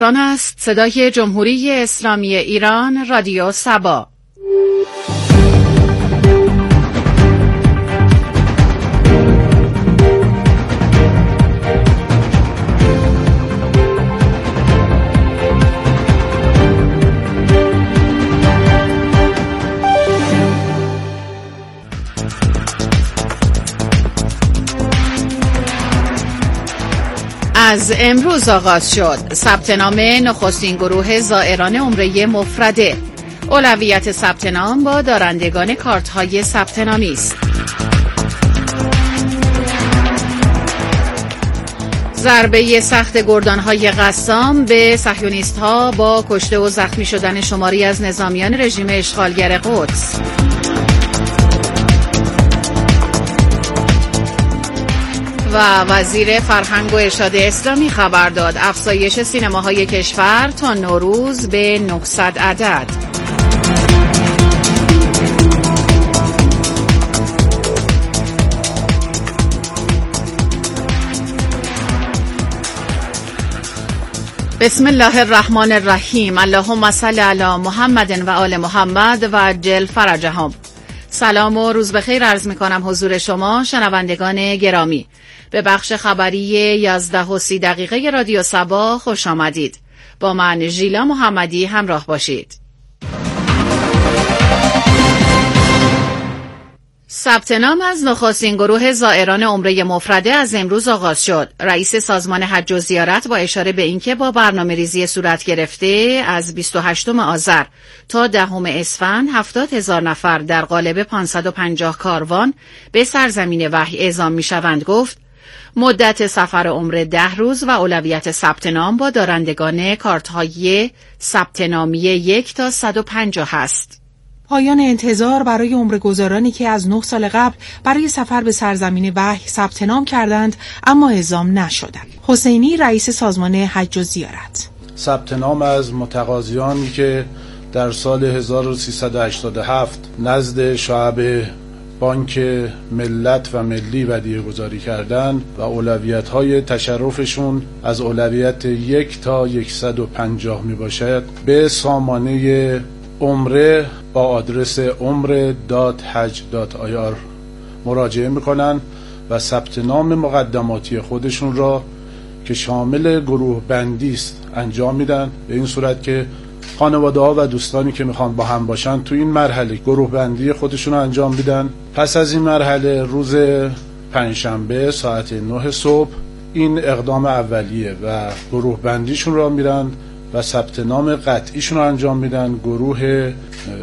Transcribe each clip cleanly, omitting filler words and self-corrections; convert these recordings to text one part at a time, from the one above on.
ایران است. صدای جمهوری اسلامی ایران، رادیو سبا. از امروز آغاز شد ثبت نام نخستین گروه زائران عمره مفرده. اولویت ثبت نام با دارندگان کارت‌های ثبت نامی است. ضربه سخت گردان‌های قسام به صهیونیست‌ها با کشته و زخمی شدن شماری از نظامیان رژیم اشغالگر قدس. و وزیر فرهنگ و ارشاد اسلامی خبر داد افزایش سینماهای کشور تا نوروز به 900 عدد. بسم الله الرحمن الرحیم. اللهم صل علی محمد و آل محمد و عجل فرجهم. سلام و روز بخیر عرض می‌کنم حضور شما شنوندگان گرامی. به بخش خبری 11:30 رادیو سبا خوش آمدید. با من ژیلا محمدی همراه باشید. ثبت نام از نخستین گروه زائران عمره مفرده از امروز آغاز شد. رئیس سازمان حج و زیارت با اشاره به اینکه با برنامه‌ریزی صورت گرفته از 28 آذر تا 10 اسفند 70,000 نفر در قالب 550 کاروان به سرزمین وحی اعزام می‌شوند گفت مدت سفر عمره 10 روز و اولویت ثبت نام با دارندگان کارت‌های ثبت نامی 1 تا 150 است. پایان انتظار برای عمره‌گزارانی که از 9 سال قبل برای سفر به سرزمین وحی ثبت نام کردند اما اعزام نشدند. حسینی رئیس سازمان حج و زیارت: ثبت نام از متقاضیانی که در سال 1387 نزد شعب بانک ملت و ملی ودیعه گذاری کردند و اولویت‌های تشرفشون از اولویت 1 تا 150 می باشد به سامانه عمره با آدرس umre.haj.ir مراجعه میکنن و ثبت نام مقدماتی خودشون را که شامل گروه بندی است انجام میدن، به این صورت که خانواده ها و دوستانی که میخوان با هم باشن تو این مرحله گروه بندی خودشون رو انجام میدن. پس از این مرحله روز پنجشنبه ساعت 9 صبح این اقدام اولیه و گروه بندیشون را میرن و ثبت نام قطعیشون رو انجام میدن. گروه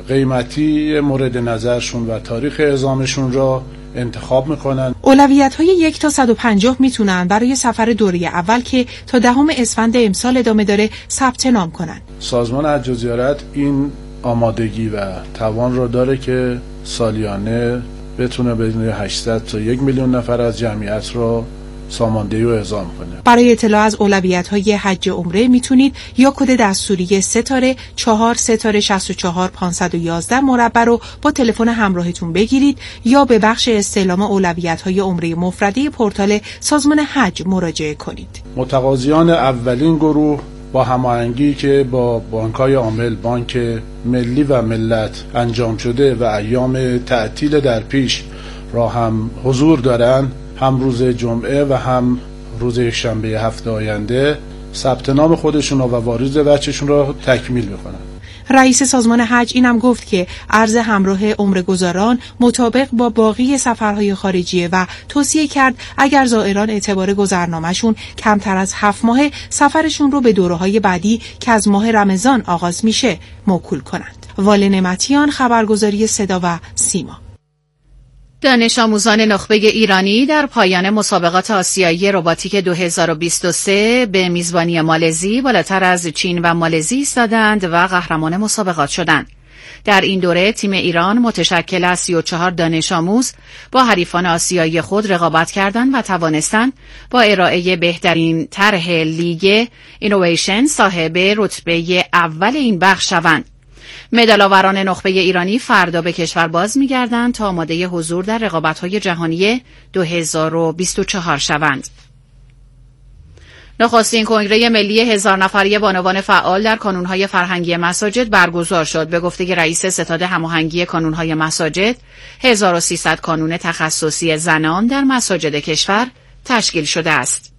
قیمتی مورد نظرشون و تاریخ اعزامشون را انتخاب میکنن. اولویت‌های 1 تا 150 میتونن برای سفر دوره اول که تا 10 اسفند امسال ادامه داره ثبت نام کنن. سازمان حج و زیارت این آمادگی و توان را داره که سالیانه بتونه بین 800 تا 1 میلیون نفر از جمعیت را ساماندهی و اعزام کنه. برای اطلاع از اولویت‌های حج عمره میتونید یا کد دستوری ستاره 4 ستاره 64 511 مربع رو با تلفن همراهتون بگیرید یا به بخش استعلام اولویت‌های عمره مفرده پورتال سازمان حج مراجعه کنید. متقاضیان اولین گروه با هماهنگی که با بانک‌های عامل، بانک ملی و ملت انجام شده و ایام تعطیل در پیش را هم حضور دارن، هم روز جمعه و هم روز شنبه هفته آینده ثبت نام خودشون و واریز بچه‌شون را تکمیل میکنن. رئیس سازمان حج اینم گفت که عرض همراه عمره‌گزاران مطابق با باقی سفرهای خارجیه و توصیه کرد اگر زائران اعتبار گذرنامه‌شون کمتر از 7 ماه سفرشون رو به دوره‌های بعدی که از ماه رمضان آغاز میشه موکول کنند. واله نعمتیان، خبرگزاری صدا و سیما. دانش آموزان نخبه ایرانی در پایان مسابقات آسیایی رباتیک 2023 به میزبانی مالزی بالاتر از چین و مالزی ایستادند و قهرمان مسابقات شدند. در این دوره تیم ایران متشکل از 34 دانش آموز با حریفان آسیایی خود رقابت کردند و توانستند با ارائه بهترین طرح لیگ اینویشن صاحب رتبه اول این بخش شوند. مدال‌آوران نخبه ایرانی فردا به کشور باز می‌گردند تا آماده حضور در رقابت‌های جهانی 2024 شوند. نخستین کنگره ملی 1000 نفری بانوان فعال در کانونهای فرهنگی مساجد برگزار شد. به گفته رئیس ستاد هماهنگی کانونهای مساجد، 1300 کانون تخصصی زنان در مساجد کشور تشکیل شده است.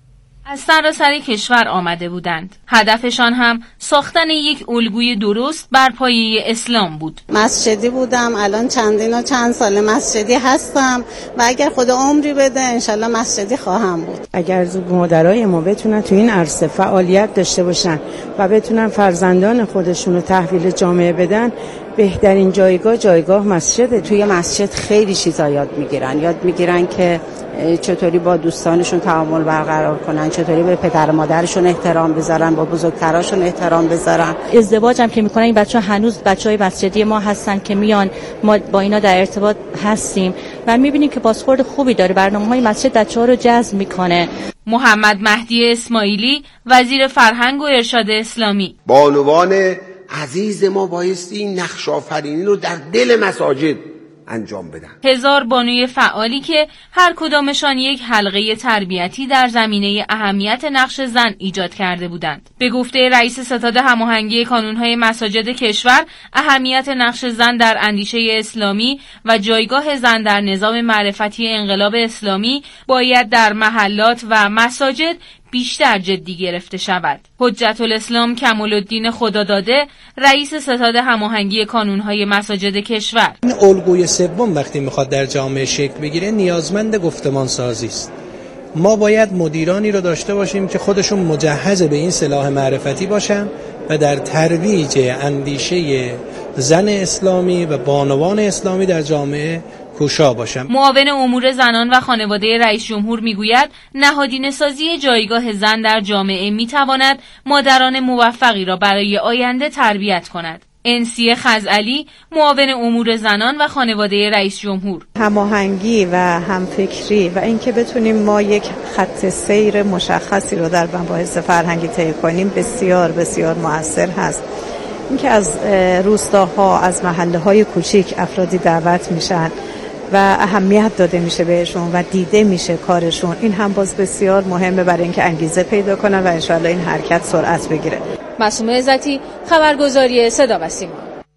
از سراسر کشور آمده بودند. هدفشان هم ساختن یک الگوی درست بر پایه اسلام بود. مسجدی بودم، الان چند سال مسجدی هستم و اگر خدا عمری بده انشالله مسجدی خواهم بود. اگر مادرای ما بتونن تو این عرصه فعالیت داشته باشن و بتونن فرزندان خودشون رو تحویل جامعه بدن، بهترین جایگاه مسجده. توی مسجد خیلی چیزا یاد میگیرن که چطوری با دوستانشون تعامل برقرار کنن، چطوری به پدر و مادرشون احترام بذارن، با بزرگتراشون احترام بذارن. ازدواج هم که میکنن این بچه‌ها هنوز بچهای مسجدی ما هستن که میان، ما با اینا در ارتباط هستیم و میبینیم که بازخورد خوبی داره. برنامه‌های مسجد بچه‌ها رو جذب میکنه. محمد مهدی اسماعیلی، وزیر فرهنگ و ارشاد اسلامی: بانوان عزیز ما بایستی این نقش آفرینی رو در دل مساجد انجام بدن. 1000 بانوی فعالی که هر کدامشان یک حلقه تربیتی در زمینه اهمیت نقش زن ایجاد کرده بودند. به گفته رئیس ستاد هماهنگی کانونهای مساجد کشور، اهمیت نقش زن در اندیشه اسلامی و جایگاه زن در نظام معرفتی انقلاب اسلامی باید در محلات و مساجد بیشتر جدی گرفته شود. حجت الاسلام کمال‌الدین خداداده، رئیس ستاد هماهنگی کانونهای مساجد کشور: این الگوی سوم وقتی میخواد در جامعه شکل بگیره نیازمند گفتمان سازی است. ما باید مدیرانی رو داشته باشیم که خودشون مجهز به این سلاح معرفتی باشن و در ترویج اندیشه زن اسلامی و بانوان اسلامی در جامعه کوشا باشم. معاون امور زنان و خانواده رئیس جمهور میگوید نهادینه سازی جایگاه زن در جامعه میتواند مادران موفقی را برای آینده تربیت کند. انسیه خزعلی، معاون امور زنان و خانواده رئیس جمهور: هماهنگی و همفکری و اینکه بتونیم ما یک خط سیر مشخصی رو در مباحث فرهنگی طی کنیم بسیار بسیار مؤثر هست. اینکه از روستاها، از محله‌های کوچیک افرادی دعوت میشن و اهمیت داده میشه بهشون و دیده میشه کارشون، این هم باز بسیار مهمه برای اینکه انگیزه پیدا کنن و انشالله این حرکت سرعت بگیره. معصومه عزتی، خبرگزاری صدا و سیما.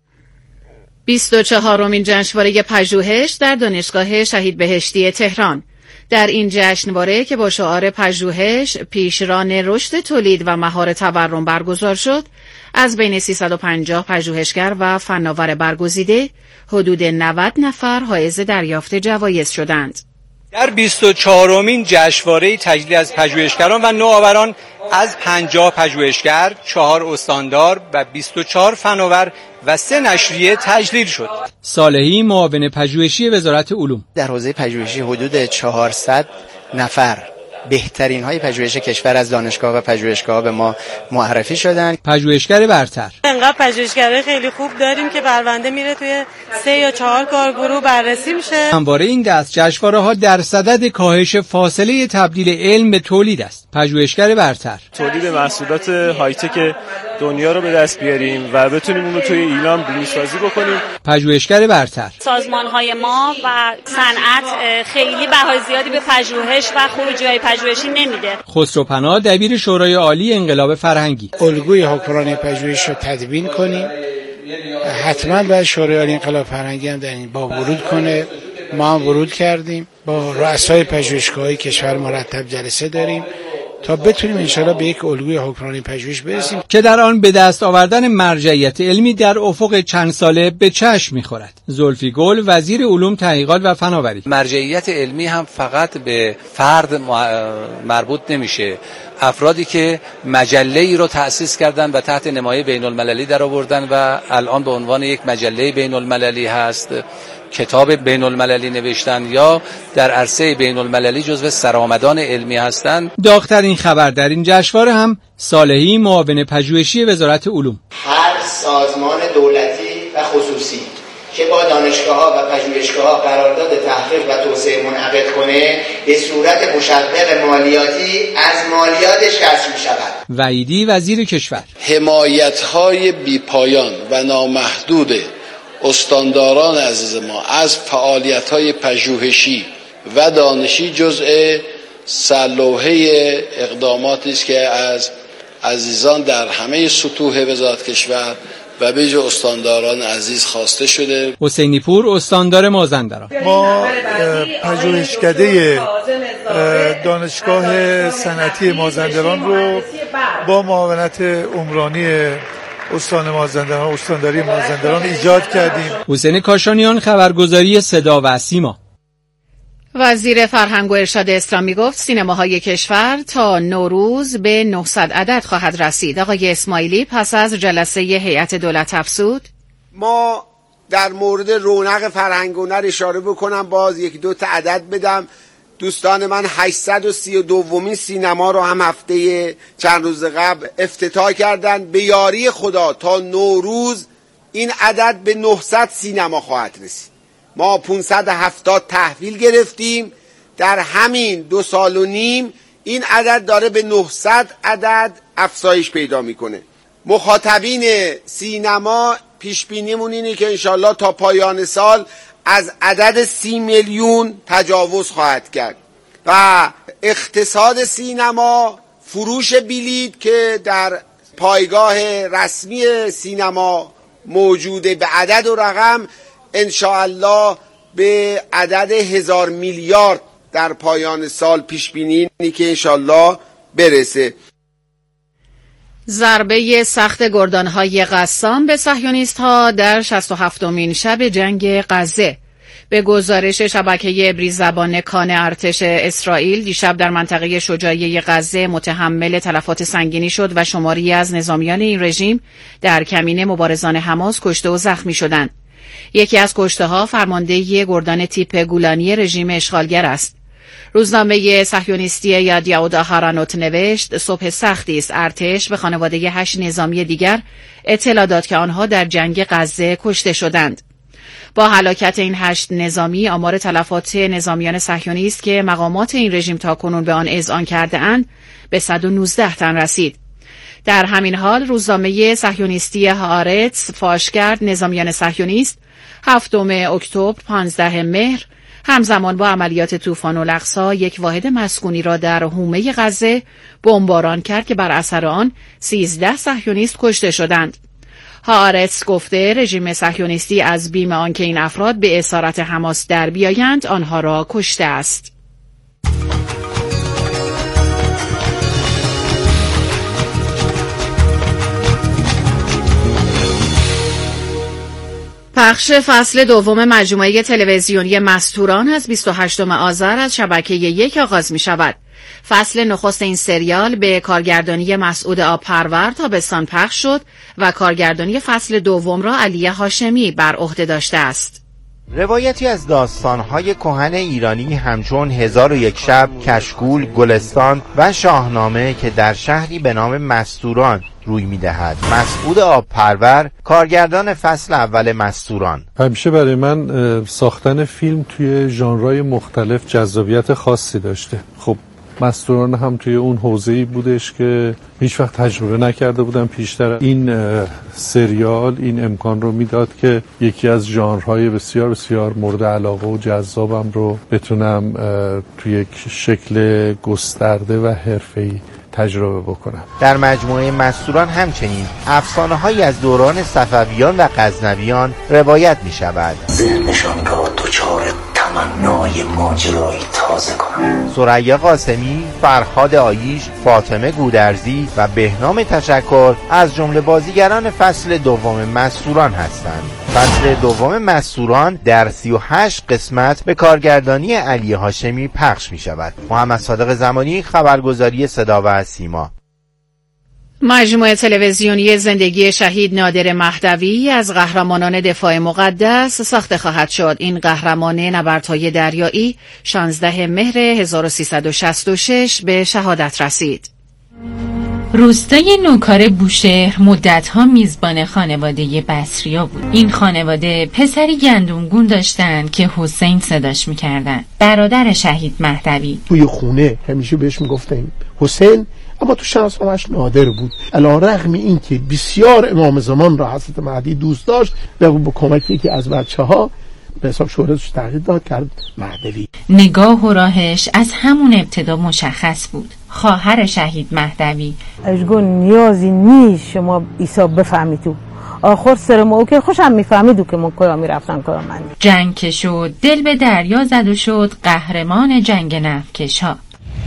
24مین جشنواره پژوهش در دانشگاه شهید بهشتی تهران. در این جشنواره که با شعار پژوهش پیشران رشد تولید و مهار تورم برگزار شد، از بین 350 پژوهشگر و فناور برگزیده، حدود 90 نفر حائز دریافت جوایز شدند. در 24مین جشنواره تجلیل از پژوهشگران و نوآوران از 50 پژوهشگر، 4 استاندار و 24 فناور و 3 نشریه تجلیل شد. صالحی، معاون پژوهشی وزارت علوم: در حوزه پژوهشی حدود 400 نفر بهترین های پژوهش کشور از دانشگاه و پژوهشگاه به ما معرفی شدن. پژوهشگر برتر: انقدر پژوهشگرای خیلی خوب داریم که پرونده میره توی 3 یا 4 کارگروه بررسی میشه. همواره این دست جشنواره‌ها در صدد کاهش فاصله تبدیل علم به تولید است. پژوهشگر برتر: تولید محصولات های تک دنیا رو به دست بیاریم و بتونیم اون رو توی ایران بومی‌سازی بکنیم. پژوهشگر برتر: سازمان‌های ما و صنعت خیلی بهای زیادی به پژوهش و خروجی‌های پژوهشی نمیده. خسرو پناه، دبیر شورای عالی انقلاب فرهنگی: الگوی حکمرانی پژوهش رو تدوین کنیم. حتما باید شورای عالی انقلاب فرهنگی هم در این با ورود کنه. ما هم ورود کردیم، با رؤسای پژوهشگاه‌های کشور مرتب جلسه داریم تا بتونیم انشاءالله به یک الگوی حکمرانی پژوهش برسیم که در آن به دست آوردن مرجعیت علمی در افق چند ساله به چشم می‌خورد. زلفی گل، وزیر علوم، تحقیقات و فناوری: مرجعیت علمی هم فقط به فرد مربوط نمیشه. افرادی که مجله‌ای رو تأسیس کردن و تحت نمایه بین‌المللی درآوردن و الان به عنوان یک مجله بین‌المللی هست، کتاب بین‌المللی نوشتن یا در عرصه بین‌المللی جزو سرآمدان علمی هستند. داغ‌ترین خبر در این جشنواره هم صالحی، معاون پژوهشی وزارت علوم: هر سازمان دولتی و خصوصی که با دانشگاه‌ها و پژوهشگاه‌ها قرارداد تحقیق و توسعه منعقد کنه به صورت مشوق مالیاتی از مالیاتش کسر می‌شود. وحیدی، وزیر کشور: حمایت‌های بی‌پایان و نامحدود استانداران عزیز ما از فعالیت‌های پژوهشی و دانشی جزء سرلوحه اقداماتی است که از عزیزان در همه سطوح وزارت کشور و به ویژه استانداران عزیز خواسته شده. حسینی پور، استاندار مازندران: ما پژوهشکده دانشگاه صنعتی مازندران رو با معاونت عمرانی استان مازندران، استانداری مازندران ایجاد کردیم. حسین کاشانیان، خبرگزاری صدا و سیما: وزیر فرهنگ و ارشاد اسلامی گفت سینماهای کشور تا نوروز به 900 عدد خواهد رسید. آقای اسماعیلی پس از جلسه هیئت دولت افزود: ما در مورد رونق فرهنگ و هنر اشاره بکنم، باز یک دو تا عدد بدم. دوستان من 832مین سینما رو هم هفته چند روز قبل افتتاح کردن. به یاری خدا تا نوروز این عدد به 900 سینما خواهد رسید. ما 570 تحویل گرفتیم. در همین 2.5 سال این عدد داره به 900 عدد افزایش پیدا میکنه. مخاطبین سینما پیش بینیمون اینه که انشالله تا پایان سال از عدد 30 میلیون تجاوز خواهد کرد و اقتصاد سینما، فروش بلیط که در پایگاه رسمی سینما موجوده به عدد و رقم، انشاءالله به عدد 1000 میلیارد در پایان سال پیش بینی که انشاءالله برسه. ضربه سخت گردانهای قسام به صهیونیست‌ها در 67مین شب جنگ غزه. به گزارش شبکه عبری زبان کان ارتش اسرائیل، دیشب در منطقه شجاعیه غزه متحمل تلفات سنگینی شد و شماری از نظامیان این رژیم در کمین مبارزان حماس کشته و زخمی شدند. یکی از کشته‌ها فرمانده گردان تیپ گولانی رژیم اشغالگر است. روزنامه صهیونیستی یدیعود آهارانوت نوشت صبح سختی است. ارتش به خانواده 8 نظامی دیگر اطلاع داد که آنها در جنگ غزه کشته شدند. با هلاکت این 8 نظامی آمار تلفات نظامیان صهیونیست که مقامات این رژیم تاکنون به آن اذعان کرده اند به 119 تن رسید. در همین حال روزنامه صهیونیستی هآرتس فاش کرد نظامیان صهیونیست 7 اکتبر 15 مهر همزمان با عملیات طوفان الاقصی یک واحد مسکونی را در حومه غزه بمباران کرد که بر اثر آن 13 صهیونیست کشته شدند. هآرتس گفته رژیم صهیونیستی از بیم آنکه این افراد به اسارت حماس در بیایند آنها را کشته است. پخش فصل دوم مجموعه تلویزیونی مستوران از 28 آذر از شبکه 1 آغاز می شود. فصل نخست این سریال به کارگردانی مسعود آبپرور تابستان پخش شد و کارگردانی فصل دوم را علی هاشمی بر عهده داشته است. روایتی از داستان‌های کهن ایرانی همچون 1001 شب، کشکول، گلستان و شاهنامه که در شهری به نام مستوران روی می‌دهد. مسعود آبپرور، کارگردان فصل اول مستوران. همیشه برای من ساختن فیلم توی ژانرهای مختلف جذابیت خاصی داشته. خب مستوران هم توی اون حوزه‌ای بودش که هیچ وقت تجربه نکرده بودم پیشتر. این سریال این امکان رو میداد که یکی از ژانرهای بسیار بسیار مورد علاقه و جذابم رو بتونم توی یک شکل گسترده و حرفه‌ای تجربه بکنم. در مجموعه مستوران همچنین افسانه‌هایی از دوران صفویان و غزنویان روایت می‌شود. ذهنشان را دچار تمنای ماجرایی تازه کنند. ثریا قاسمی، فرهاد آییش، فاطمه گودرزی و بهنام تشکر از جمله بازیگران فصل دوم مستوران هستند. فصل دوم مستوران در 38 قسمت به کارگردانی علی هاشمی پخش می شود. محمد صادق زمانی، خبرگزاری صدا و سیما. مجموعه تلویزیونی زندگی شهید نادر مهدوی از قهرمانان دفاع مقدس ساخته خواهد شد. این قهرمان نبردهای دریایی 16 مهر 1366 به شهادت رسید. روستای نوکار بوشهر مدتها میزبان خانواده بصریا بود. این خانواده پسری گندمگون داشتند که حسین صداش میکردن، برادر شهید مهدوی. توی خونه همیشه بهش میگفتن حسین، اما تو شناسنامه‌اش نادر بود. علی‌رغم این که بسیار امام زمان را حضرت مهدی دوست داشت و با کمک یکی از بچه‌ها به حساب شهرتش تغییر داد، کرد مهدوی. نگاه و راهش از همون ابتدا مشخص بود. خواهر شهید مهدوی اشگون نیازی نیست شما عیسی بفهمی تو آخر سر ما که خوشم میفهمیدو که من کجا میرفتم کجا من. جنگ که شد دل به دریا زد و شد قهرمان جنگ نفکش ها.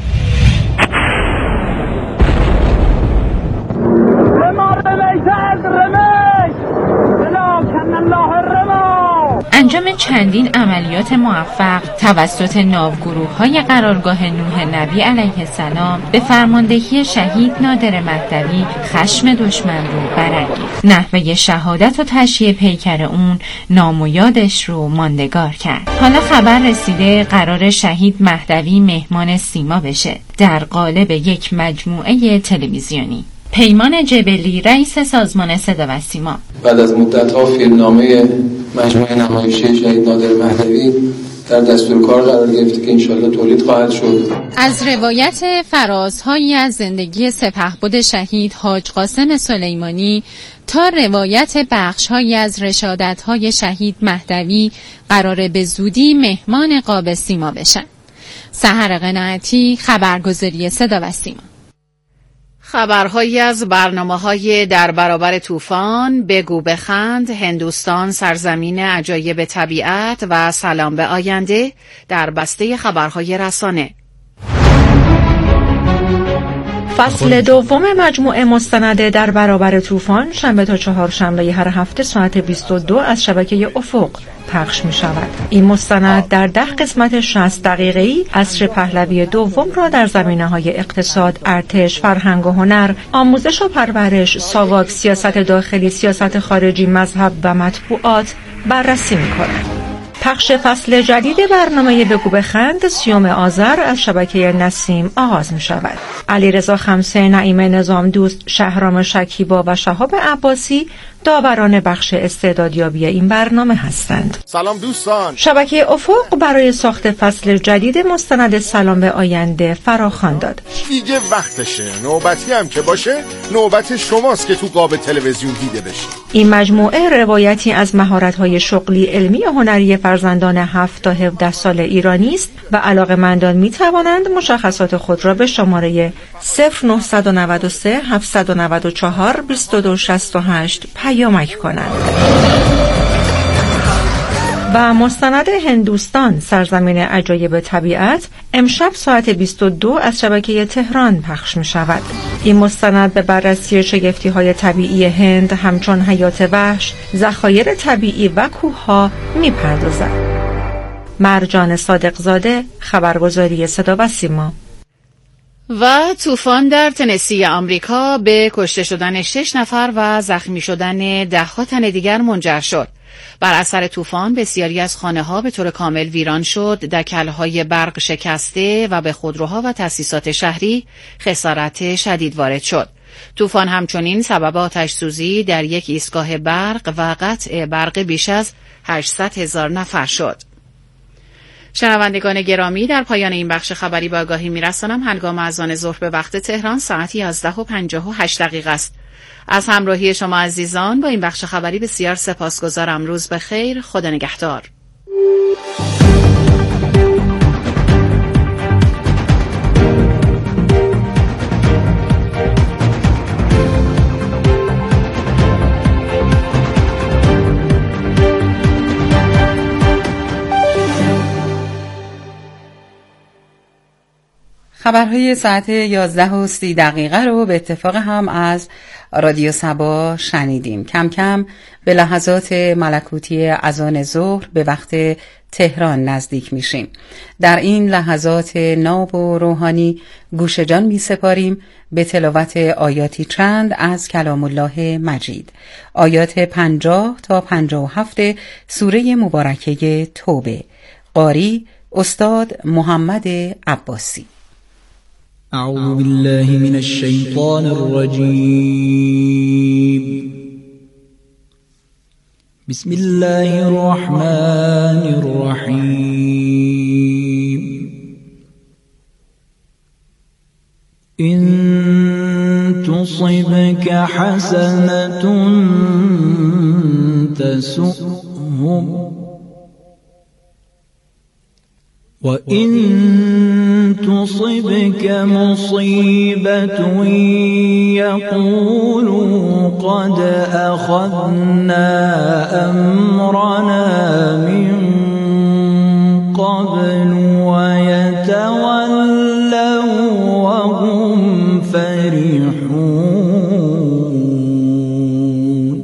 انجام چندین عملیات موفق توسط ناوگروه‌های قرارگاه نوح نبی علیه السلام به فرماندهی شهید نادر مهدوی خشم دشمن رو برانگیخت. نحوه شهادت و تشییع پیکر اون نام و یادش رو ماندگار کرد. حالا خبر رسیده قرار شهید مهدوی مهمان سیما بشه در قالب یک مجموعه تلویزیونی. پیمان جبلی رئیس سازمان صدا و سیما بعد از مدت‌ها فیلمنامه مجموعه نمایشی شهید نادر مهدوی در دستور کار قرار گرفته که انشالله تولید خواهد شد. از روایت فرازهایی از زندگی سپهبد شهید حاج قاسم سلیمانی تا روایت بخش‌هایی از رشادت‌های شهید مهدوی قراره به زودی مهمان قاب سیما بشن. سحر قناعتی، خبرگزاری صدا و سیما. خبرهایی از برنامه‌های در برابر طوفان، بگو بخند، هندوستان سرزمین عجایب طبیعت و سلام به آینده در بسته خبرهای رسانه. فصل دوم مجموعه مستند در برابر طوفان شنبه تا چهارشنبه هر هفته ساعت 22 از شبکه افق پخش می شود. این مستند در 10 قسمت 60 دقیقه‌ای عصر پهلوی دوم را در زمینه‌های اقتصاد، ارتش، فرهنگ و هنر، آموزش و پرورش، ساواک، سیاست داخلی، سیاست خارجی، مذهب و مطبوعات بررسی می کند. پخش فصل جدید برنامه بگو بخند 30 آذر از شبکه نسیم آغاز می شود. علیرضا خمسه، نعیم نظام دوست، شهرام شکیبا و شهاب عباسی داوران بخش استعدادیابی این برنامه هستند. سلام دوستان. شبکه افق برای ساخت فصل جدید مستند سلام به آینده فراخوان داد. دیگه وقتشه. نوبتی هم که باشه نوبت شماست که تو قاب تلویزیون دیده بشه. این مجموعه روایتی از مهارت‌های شغلی، علمی و هنری فرزندان 7 تا 17 سال ایرانی است و علاقه‌مندان می‌توانند مشخصات خود را به شماره 0993 794 2268 پیامک کنند. و مستند هندوستان سرزمین عجایب طبیعت امشب ساعت 22 از شبکه تهران پخش می شود. این مستند به بررسی شگفتی‌های طبیعی هند همچون حیات وحش، ذخایر طبیعی و کوه‌ها می پردازد. مرجان صادقزاده، خبرگزاری صدا و سیما. و طوفان در تنسی آمریکا به کشته شدن 6 نفر و زخمی شدن 10 تن دیگر منجر شد. بر اثر طوفان بسیاری از خانه‌ها به طور کامل ویران شد، دکل‌های برق شکسته و به خودروها و تأسیسات شهری خسارت شدید وارد شد. طوفان همچنین سبب آتش‌سوزی در یک ایستگاه برق و قطع برق بیش از 800,000 نفر شد. شنوندگان گرامی، در پایان این بخش خبری به آگاهی می‌رسانم هنگام اذان ظهر به وقت تهران ساعت 11:58 است. از همراهی شما عزیزان با این بخش خبری بسیار سپاسگزارم. روز بخیر، خدا نگهدار. خبرهای ساعت 11:30 رو به اتفاق هم از رادیو صبا شنیدیم. کم کم به لحظات ملکوتی اذان ظهر به وقت تهران نزدیک میشیم. در این لحظات ناب و روحانی گوش جان می سپاریم به تلاوت آیاتی چند از کلام الله مجید. آیات 50 تا 57 سوره مبارکه توبه. قاری استاد محمد عباسی. أعوذ بالله من الشيطان الرجيم بسم الله الرحمن الرحيم إن تصبك حسنة تسؤهم وإن تصبك مصيبة يقولوا قد أخذنا أمرنا من قبل ويتولوا وهم فرحون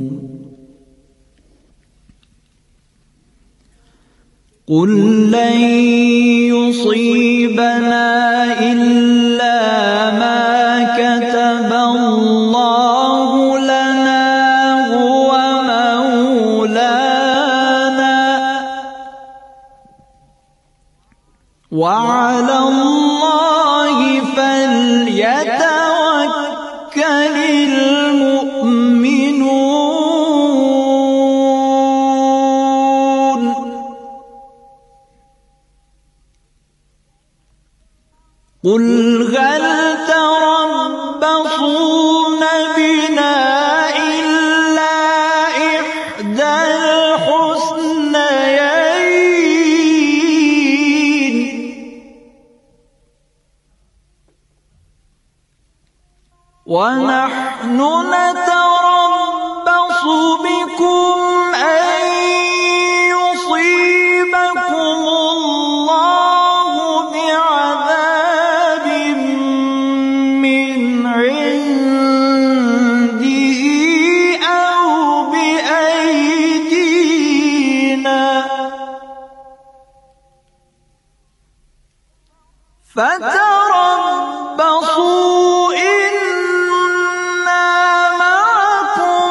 قل لن يصيبنا إلا ما كتب الله لنا هو مولانا وعلى الله فليتوكل المؤمنون قل هل تربصون بنا إلا إحدى الحسنيين ونحن نتربص بكم أن يصيبكم الله بعذاب من عنده أو بأيدينا فتربصوا إنا معكم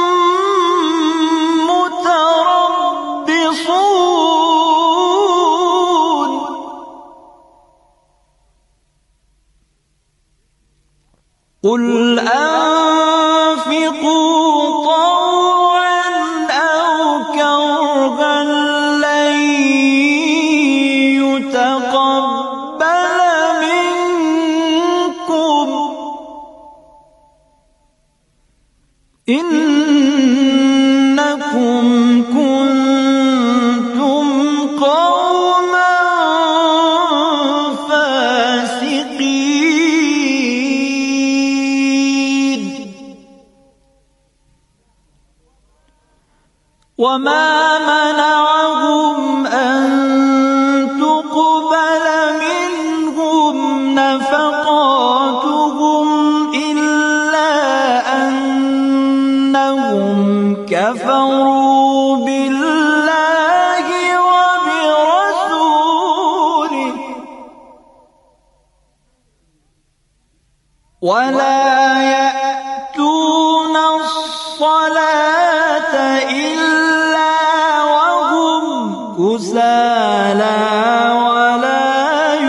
متربصون قل أنفقوا طوعا أو كرها لن يتقبل منكم إنكم كنتم قوما فاسقين وما منعهم أن تقبل منهم نفقاتهم إلا أنهم كفروا بالله وبرسوله ولا يأتون الصلاة إلا وهم كسالى ولا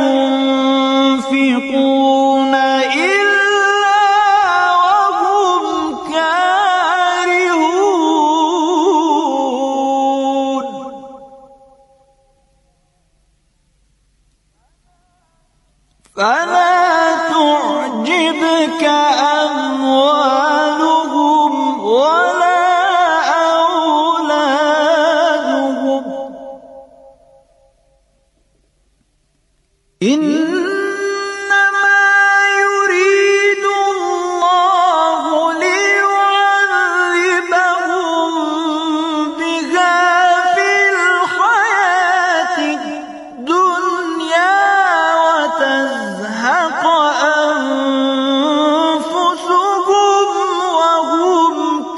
ينفقون إلا وهم كارهون فلا تعجبك أموالهم ولا أولادهم إنما يريد الله ليعذبهم بها في الحياة الدنيا وتزهق أنفسهم وهم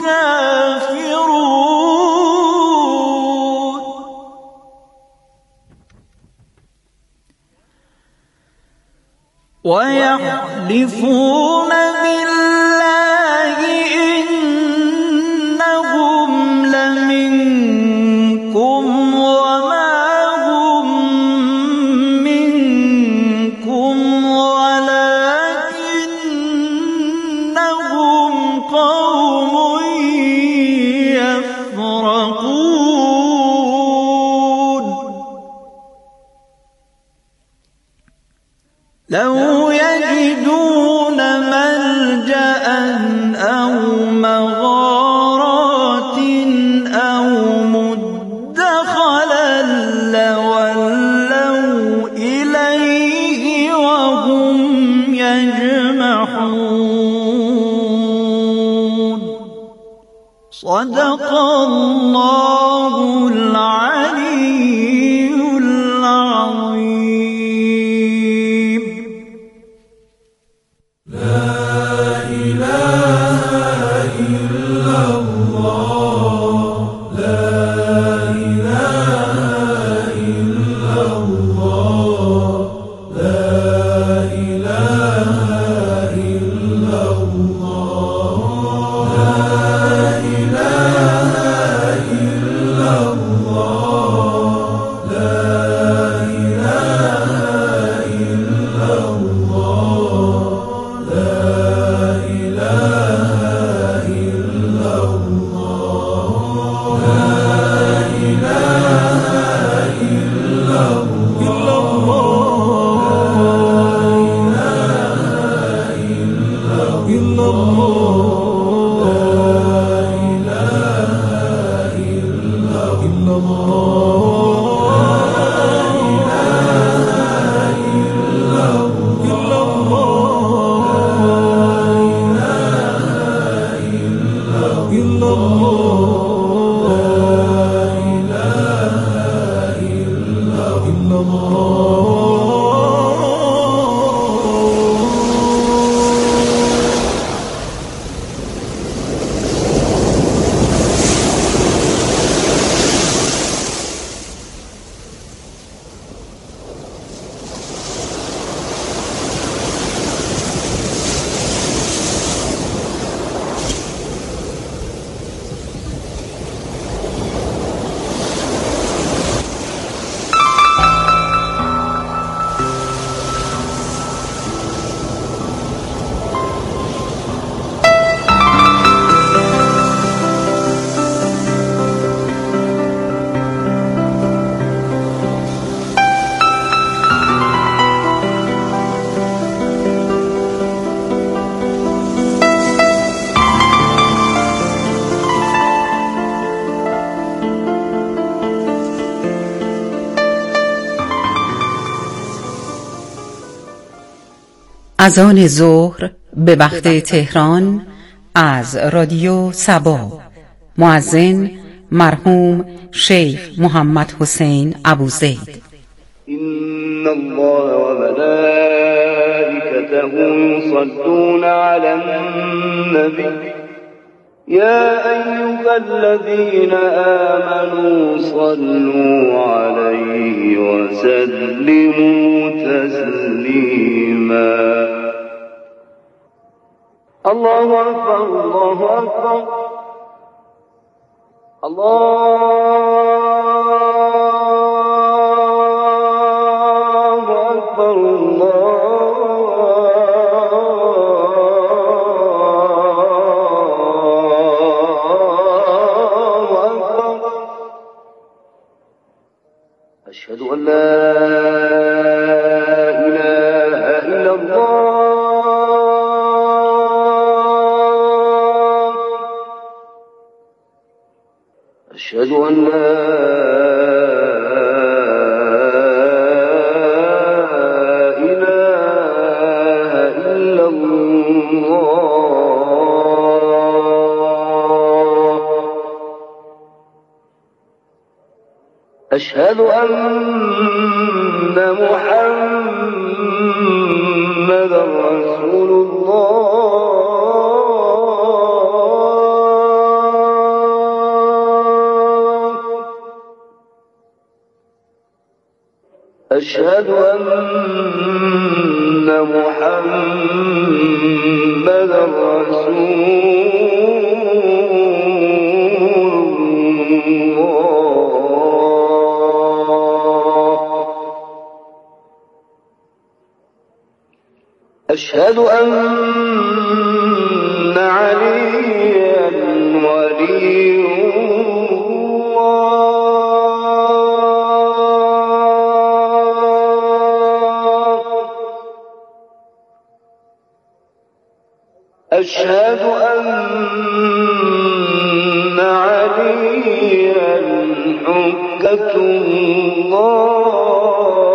كافرون ويحلفون بالله إنهم لمنكم وما هم منكم ولكنهم قوم يفرقون لو يجدون ملجأ صدق الله العلي العظيم. لا إله إلا الله، لا إله إلا الله، لا إله إلا الله، لا إله إلا الله، لا إله إلا الله، لا إله إلا الله، لا إله إلا اذان ظهر به وقت تهران از رادیو سبا. مؤذن مرحوم شیخ محمد حسین ابوزید. إن الله وملائكته يصلون على النبي يا أيها الذين آمنوا صلوا عليه وسلموا تسليما. الله أكبر، الله أكبر، الله أكبر، الله أكبر. أشهد أن لا إله إلا الله. أشهد أن لا إله إلا الله. أشهد أن محمدا رسول الله. أشهد أن محمدا رسول الله. أشهد أن عليا ولي أشهد أن عليا حجة الله.